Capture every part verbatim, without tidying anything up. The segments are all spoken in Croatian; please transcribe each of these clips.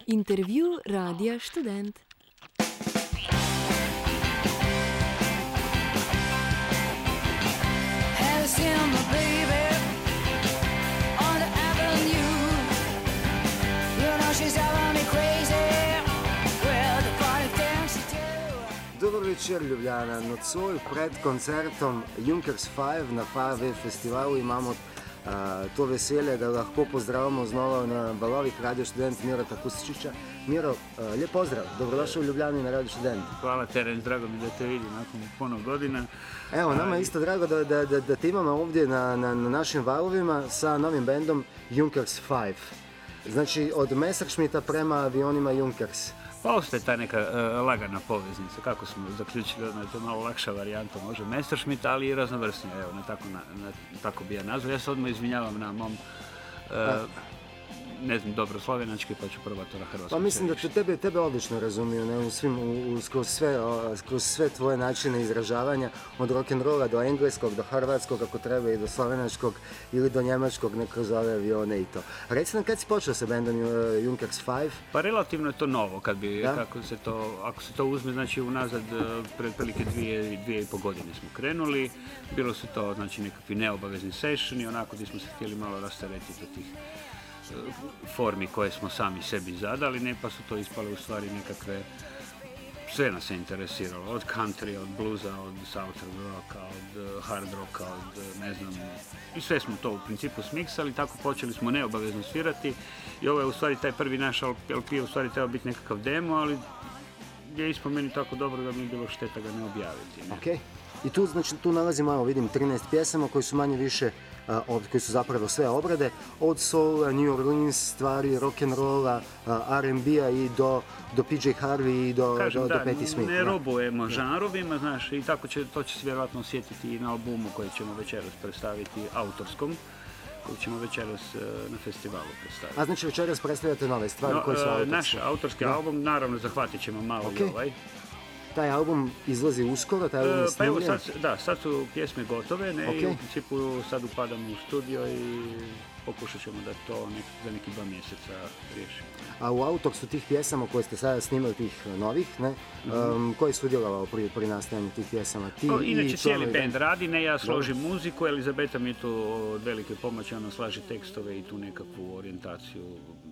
Intervju Radija Študent. Dobar večer, Ljubljana. Nocoj pred koncertom Junkers pet na Five festivalu imamo uh, to veselje, da lahko pozdravimo znova na valovih Radio Študent Mirota Kustičića. Miro, uh, lijep pozdrav, dobrodošao u Ljubljani na Radio Študent. Hvala Terence, drago mi da te vidim nakon puno godina. Evo, nama je isto drago da, da, da, da te imamo ovdje na, na, na našim valovima sa novim bendom Junkers pet. Znači, od Messerschmitta prema avionima Junkers. Pa ostaje ta neka uh, lagana poveznica, kako smo zaključili, da je to malo lakša varijanta, može Messerschmitt, ali i raznovrsnija, evo, na tako, na, na, tako bi ja nazvao. Ja se odmah izvinjavam na mom, uh, ne znam, dobro slovenački, pa ću probati to na hrvatskom. Pa mislim da te, tebe, tebe odlično razumiju, ne, u svim, u, u, kroz, sve, o, kroz sve tvoje načine izražavanja, od rock'n'rolla do engleskog, do hrvatskog, ako treba i do slovenačkog, ili do njemačkog, ne kroz ove avione i to. Reci nam, kad si počeo sa bandom uh, Junkers pet? Pa relativno je to novo, kad bi, kako se to, ako se to uzme, znači unazad, pred prilike dvije, dvije i po godine smo krenuli, bilo su to, znači, nekakvi neobavezni sessioni, onako gdje smo se htjeli malo rasteretiti od tih formi koje smo sami sebi zadali, ne, pa su to ispale u stvari nekakve, sve nas je interesiralo, od country, od bluesa, od southern rocka, od hard rocka, od ne znam, i sve smo to u principu smiksali, tako počeli smo neobavezno svirati i ovo je u stvari taj prvi naš L P je u stvari trebao biti nekakav demo, ali je ispod meni tako dobro da mi je bilo šteta ga ne objaviti. Ne? Okay. I tu, znači, tu nalazimo, evo, vidim, trinaest pjesama koji su manje više, uh, od, koji su zapravo sve obrade, od soul, New Orleans, stvari, rock'n'rolla, uh, R and B-a i do, do P J Harvey i do, Kažem, do, da, do Patti Smith. Ne robujemo žanrovima, znaš, i tako će, to će se vjerojatno osjetiti i na albumu koji ćemo večeras predstaviti, autorskom, koji ćemo večeras uh, na festivalu predstaviti. A znači večeras predstavljate nove stvari no, koje su autorske? Naš autorski da. album, naravno, zahvatit ćemo malo okay. i ovaj. Taj album izlazi uskoro, taj album je uh, Pa evo snimljen? sad, da, sad su pjesme gotove, ne, okay. i u principu sad upadamo u studio i pokušat ćemo da to nek, za neki dva mjeseca riješimo. A u autorstvu tih pjesama koje ste sada snimali, tih novih, ne, mm-hmm. um, ko je sudjelovao pri, pri nastajanju tih pjesama? Ti o, inače i cijeli band band radi, ne, ja složim no. muziku, Elizabeta mi je tu od velike pomoći, ona slaži tekstove i tu nekakvu orijentaciju.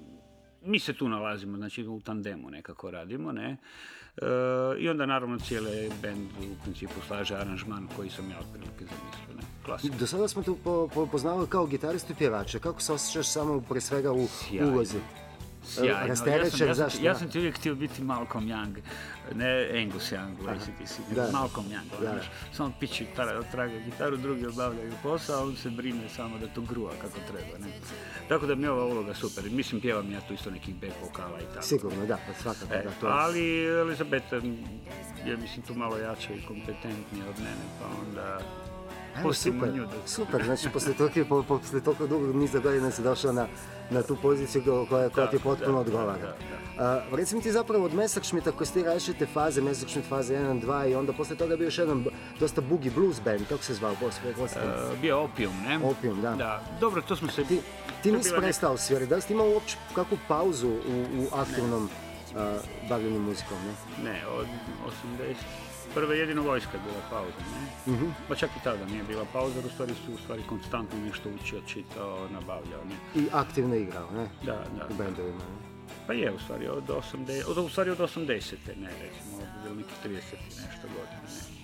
Mi se tu nalazimo, znači u tandemu nekako radimo, ne. E, I onda naravno cijeli band u principu slaže aranžman koji sam ja otprilike zamislio, ne. Klasika. Do sada smo tu po, po, poznali kao gitaristu i pjevača. Kako se osjećaš samo pre svega u Sjajno. ulozi? Sjajno. Ja sam, ja, sam, ja sam ti uvijek htio biti Malcolm Young, ne Angus Young u A C D C, nego Malcolm Young. Da. Samo pići traga gitaru, drugi obavljaju posao, a on se brine samo da to gruva kako treba. Ne? Tako da mi je ova uloga super. Mislim, pjevam ja tu isto nekih back vokala i tako. Sigurno, da, pa svakako. E, da, to ali Elizabeta je, mislim, tu malo jača i kompetentnija od mene, pa onda... Evo, super, super, znači poslije toliko, po, posle toliko dugog niza godina si došao na, na tu poziciju koja, koja da, ti potpuno da, odgovara. Da, da, da. Uh, recimo ti zapravo od Messerschmitta koji ste različite faze, Messerschmitt faze jedan, dva i onda poslije toga bio još jedan dosta boogie blues band, kako se zvao? Uh, bio Opium, ne? Opium, da. da. Dobro, to smo se... Ti, ti nisi prestao neka... svirati, da li ste imao uopće kakvu pauzu u, u aktivnom uh, bavljenju muzikom, ne? Ne, od osamdeset. Prva jedino vojska je bila pauza, ne? Mm-hmm. Pa čak i tada nije bila pauza, jer u stvari su u stvari konstantno nešto učio, čitao, nabavljao, ne? I aktivno igrao, ne? Da, da. U bendovima, ne? Pa je, u stvari od osamdeset, od, u stvari od osamdesete, ne, recimo, od nekih trideset nešto godina,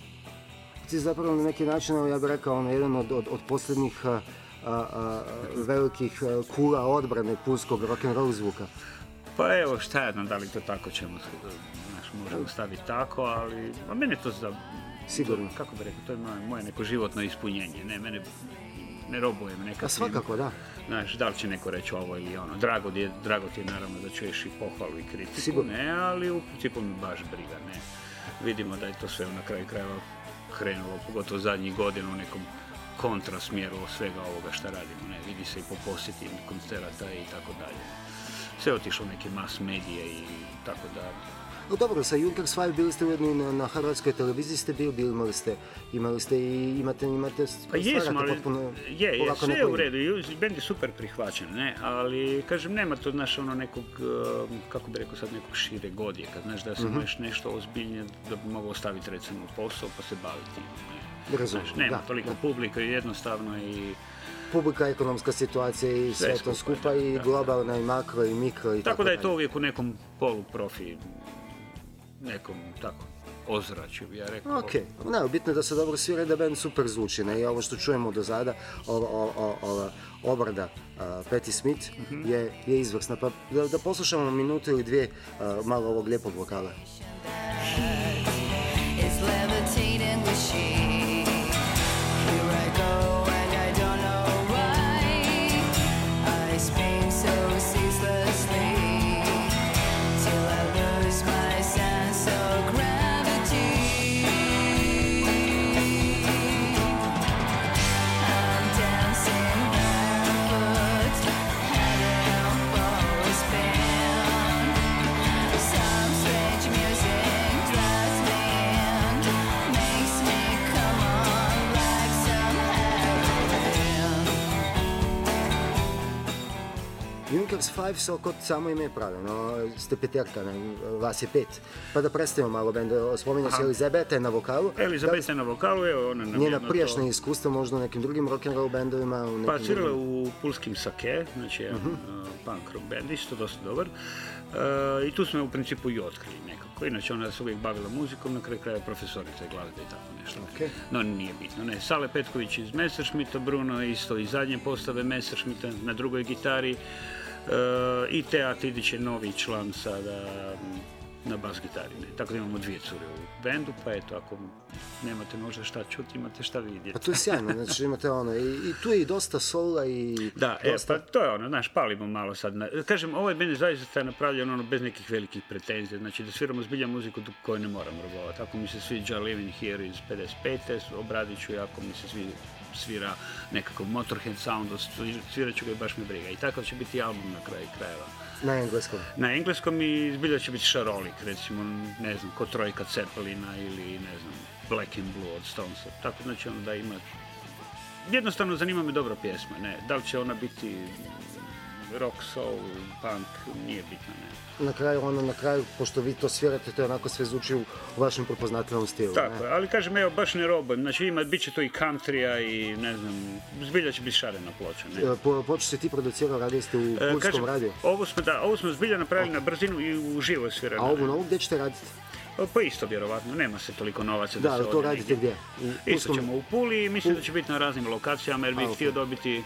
ne? Ti zapravo na neki način, ja bih rekao, on jedan od, od, od posljednjih a, a, a, velikih kula odbrane pulskog rock'n'roll zvuka. Pa evo, šta jedno, da li to tako ćemo, znaš, možemo staviti tako, ali, a mene to za... Sigurno. To, kako bih rekao, to je moje, moje neko životno ispunjenje, ne, mene ne robujem nekakvim... A svakako, da. Znaš, da li će neko reći ovo ili ono, drago ti je, drago ti je naravno da čuješ i pohvalu i kritiku, Sigurno. Ne, ali u principu mi baš briga, ne. Vidimo da je to sve na kraju krajeva krenulo, pogotovo zadnjih godina u nekom kontrasmjeru svega ovoga šta radimo, ne, vidi se i po posjetima koncerata i tako dalje. Sve otišlo neke mass medije i tako da No dobro, sa Junkers Five bili ste ujedno i na, na hrvatskoj televiziji ste bili, bili imali ste, imali ste i imate, imate, pa jesmo, ali potpuno, je, je, sve je u redu, bend je super prihvaćen, ne, ali kažem, nema to, znaš, ono nekog, kako bi rekao sad, nekog šire godijeka, znaš, da se mm-hmm. možeš nešto ozbiljnije, da bi mogao staviti recimo posao pa se baviti tim, ne. Razumno, znaš, nema da, toliko da. publika i jednostavno i... Publika, ekonomska situacija i sve, sve to skupa da, i da, globalna da. I makro i mikro i tako, tako da je to dalje. uvijek u nekom poluprofi, nekom tako ozračju, ja rekao. Ok, ne, bitno je da se dobro svira, da band super zvuči, ne, i ovo što čujemo do zada, ova, ova, ova obrada uh, Patti Smith mm-hmm. je, je izvrsna, pa da, da poslušamo minutu ili dvije uh, malo ovog lijepog vokala. Junkers Five se kod samo ime pravi, no, ste peterka, ne, vas je pet. Pa da predstavimo malo bend, spominja se Elizabeta na vokalu. Elizabeta da, na vokalu, evo ona nam njena prijašnja to... iskustva možda u nekim drugim rock'n'roll bendovima. U nekim pa svirala drugim... u Pulskim Sake, znači jedan uh-huh. uh, punk rock band, isto dosta dobar. Uh, I tu smo je u principu i otkrili nekako. Inače ona se uvijek bavila muzikom, na kraju kraja profesorica glazbe i tako nešto. Okay. No nije bitno, ne. Sale Petković iz Messerschmitta, Bruno isto iz zadnje postave Messerschmitta na drugoj gitari. Uh, i Tea Tidić je novi član sada na bas gitari, ne. Tako da imamo dvije cure u bendu, pa eto, ako nemate možda šta čuti, imate šta vidjeti. Pa to je sjajno, znači imate ono, i, i tu je i dosta sola i... Da, dosta... e, pa to je ono, znaš, palimo malo sad. Na... Kažem, ovaj bend je zaista napravljen ono, bez nekih velikih pretenzija, znači da sviramo zbilja muziku koju ne moram robovati. Ako mi se sviđa Living Here iz pedeset pete obradit ću, ako mi se sviđa svira nekakav Motorhead sound, svirat ću ga i baš me briga. I tako će biti album na kraju krajeva. Na engleskom? Na engleskom i zbilja će biti šarolik, recimo, ne znam, ko Trojka Cepelina ili, ne znam, Black and Blue od Stonesa. Tako znači ono da ima... Jednostavno zanima me dobra pjesma, ne. Da li će ona biti rock, soul, punk, nije bitno, ne. Na kraju, ono, na kraju, pošto vi to svirate, to je onako sve zvuči u vašem prepoznatljivom stilu. Tako je, ali kažem, evo, baš ne robujem, znači ima, bit će to i countrya i, ne znam, zbilja će biti šarena ploča, ne. Po, počeš se ti producirao, radili ste u Pulskom e, kažem, radiju? Ovo smo, da, ovo smo zbilja napravili okay. na brzinu i u živo svirano. A ovu novu gdje ćete raditi? Pa isto, vjerovatno, nema se toliko novaca da, da se ovdje... Da, to radite negdje. Gdje? Isto ćemo u Puli i mislim da će biti na raznim lokacijama, jer bih okay. htio dobiti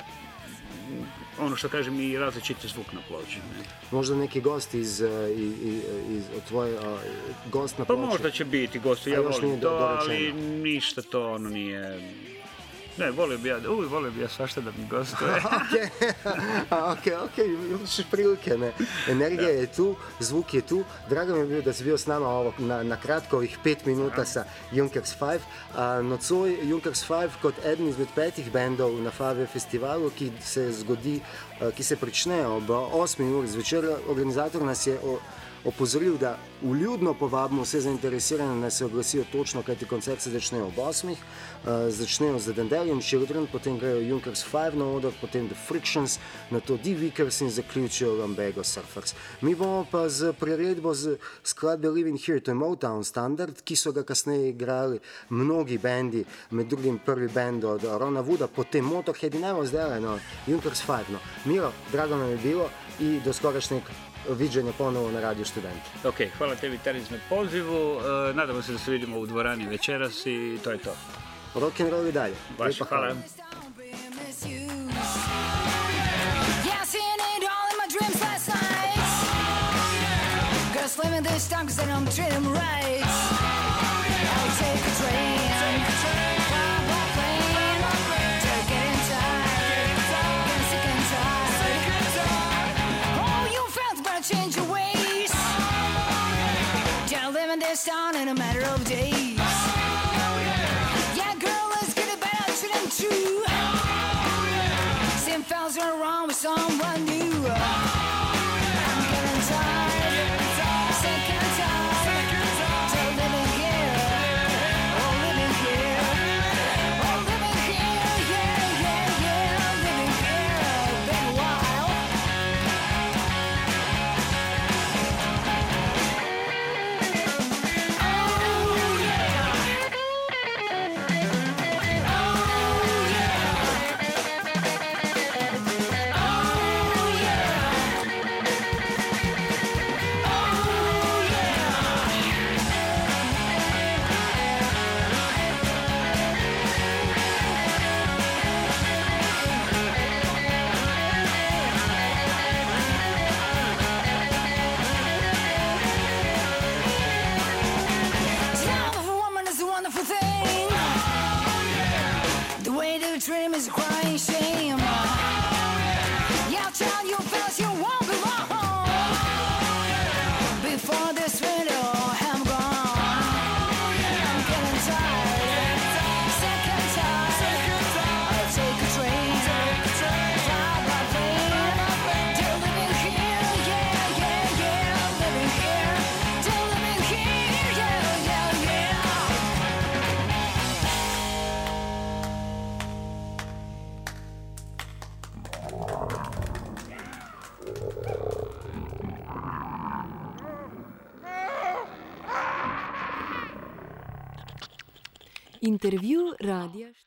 ono što kažem i različiti zvuk na ploči. Ne? Možda neki gost iz, iz, iz tvoje, uh, gost na ploči? Pa možda će biti gost, ja volim to, ali ništa to ono nije... Ne, volio bi ja, uvijek volio bi ja svašta da mi gostuje. Okej, okej, okej, imaš prilike, ne. Energija je tu, zvuk je tu. Drago mi je bilo da si bio s nama ovo, na, na kratko ovih pet minuta sa Junkers Five. Uh, nocoj Junkers Five kot eden izmed petih bendov na Fave festivalu, ki se zgodi, uh, ki se prične ob osmi uri zvečer. Organizator nas je o, opozoril, da vljudno povabimo vse zainteresirane, da se oglasijo točno, kajti koncert se začne ob osmih. Uh, začnejo z Dandelion Children, potem grejo Junkers Five na oder, potem The Frictions, nato The Vickers in zaključijo Lumbago Surfers. Mi bomo pa z priredbo z skladbe Living Here, to je Motown standard, ki so ga kasneje igrali mnogi bendi, med drugim prvi bend od Rona Wooda, potem Motorhead in evo zdaj, no, Junkers Five. No. Miro, drago nam je bilo i do skorašnjeg viđenja ponovo na Radio Student. Ok, hvala tebi Taris na pozivu, e, nadamo se da se vidimo u dvorani večeras i to je to. Rock'n'roll i dalje. Baš, hvala. Change your ways. Down living this town in a matter of days. Yeah, girl, let's get it back to them true. Same fellas are wrong with someone new. I'm getting tired, sick and tired. thing. The way they treat him is a crying shame. Yeah, I'll tell you fellas, you won't belong before this window I'm gone. I'm getting tired, sick and tired. I'll take a train, fly by plane. Still living here, yeah, yeah, yeah. Living here, still living here, yeah, yeah, yeah. Intervju Radija